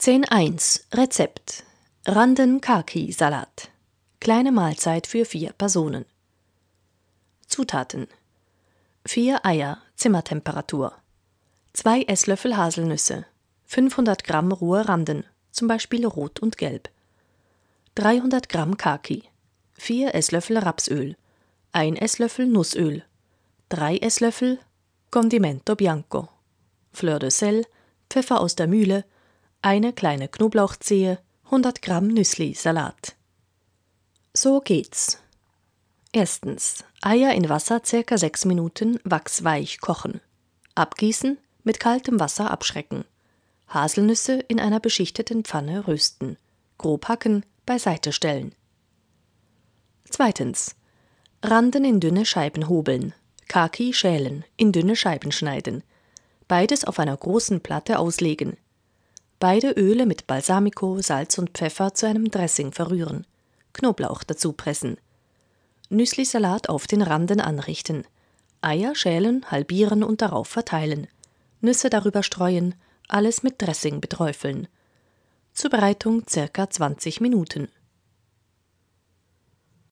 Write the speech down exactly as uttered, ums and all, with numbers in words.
zehn eins Rezept: Randen-Kaki-Salat. Kleine Mahlzeit für vier Personen. Zutaten: vier Eier, Zimmertemperatur, zwei Esslöffel Haselnüsse, fünfhundert Gramm rohe Randen, zum Beispiel rot und gelb, dreihundert Gramm Kaki, vier Esslöffel Rapsöl, ein Esslöffel Nussöl, drei Esslöffel Condimento Bianco, Fleur de Sel, Pfeffer aus der Mühle, eine kleine Knoblauchzehe, hundert Gramm Nüssli-Salat. So geht's. Erstens. Eier in Wasser ca. sechs Minuten wachsweich kochen. Abgießen, mit kaltem Wasser abschrecken. Haselnüsse in einer beschichteten Pfanne rösten. Grob hacken, beiseite stellen. Zweitens. Randen in dünne Scheiben hobeln. Kaki schälen, in dünne Scheiben schneiden. Beides auf einer großen Platte auslegen. Beide Öle mit Balsamico, Salz und Pfeffer zu einem Dressing verrühren. Knoblauch dazu pressen. Nüsslisalat auf den Randen anrichten. Eier schälen, halbieren und darauf verteilen. Nüsse darüber streuen, alles mit Dressing beträufeln. Zubereitung ca. zwanzig Minuten.